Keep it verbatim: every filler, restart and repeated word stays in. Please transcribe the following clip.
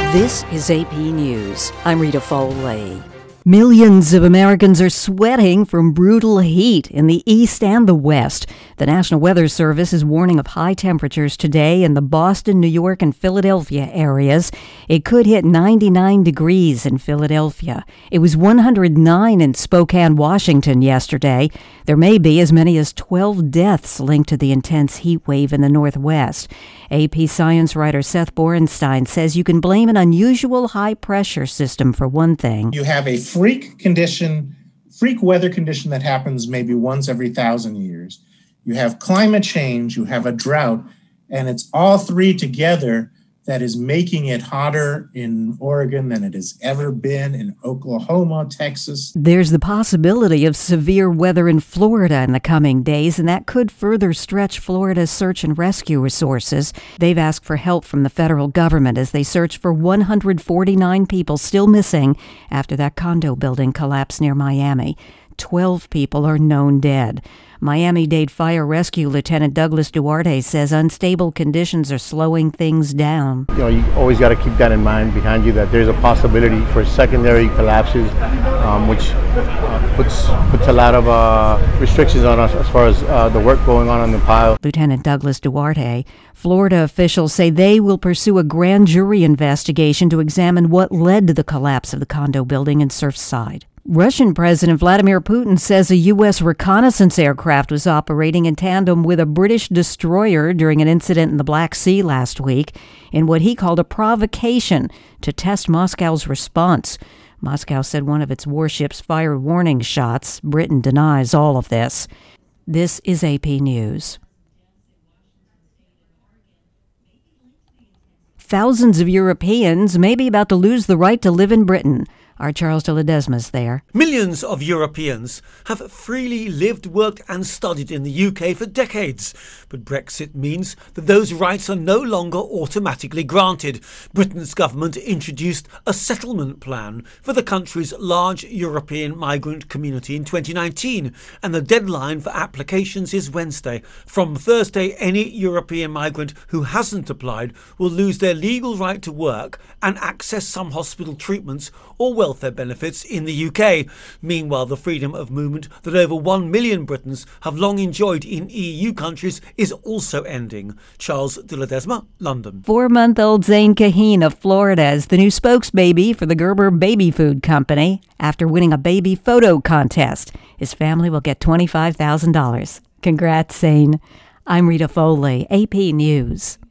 This is A P News. I'm Rita Foley. Millions of Americans are sweating from brutal heat in the east and the west. The National Weather Service is warning of high temperatures today in the Boston, New York, and Philadelphia areas. It could hit ninety-nine degrees in Philadelphia. It was one hundred nine in Spokane, Washington yesterday. There may be as many as twelve deaths linked to the intense heat wave in the Northwest. A P science writer Seth Borenstein says you can blame an unusual high-pressure system for one thing. You have a freak condition, freak weather condition that happens maybe once every thousand years. You have climate change, you have a drought, and it's all three together that is making it hotter in Oregon than it has ever been in Oklahoma, Texas. There's the possibility of severe weather in Florida in the coming days, and that could further stretch Florida's search and rescue resources. They've asked for help from the federal government as they search for one hundred forty-nine people still missing after that condo building collapsed near Miami. Twelve people are known dead. Miami-Dade Fire Rescue Lieutenant Douglas Duarte says unstable conditions are slowing things down. You know, you always got to keep that in mind behind you, that there's a possibility for secondary collapses, um, which uh, puts puts a lot of uh, restrictions on us as far as uh, the work going on on the pile. Lieutenant Douglas Duarte. Florida officials say they will pursue a grand jury investigation to examine what led to the collapse of the condo building in Surfside. Russian President Vladimir Putin says a U S reconnaissance aircraft was operating in tandem with a British destroyer during an incident in the Black Sea last week in what he called a provocation to test Moscow's response. Moscow said one of its warships fired warning shots. Britain denies all of this. This is A P News. Thousands of Europeans may be about to lose the right to live in Britain. Our Charles de Ledesma's there. Millions of Europeans have freely lived, worked and studied in the U K for decades. But Brexit means that those rights are no longer automatically granted. Britain's government introduced a settlement plan for the country's large European migrant community in twenty nineteen, and the deadline for applications is Wednesday. From Thursday, any European migrant who hasn't applied will lose their legal right to work and access some hospital treatments or welfare benefits in the U K. Meanwhile, the freedom of movement that over one million Britons have long enjoyed in E U countries is also ending. Charles de Ledesma, London. Four-month-old Zane Kaheen of Florida is the new spokesbaby for the Gerber Baby Food Company after winning a baby photo contest. His family will get twenty-five thousand dollars. Congrats, Zane. I'm Rita Foley, A P News.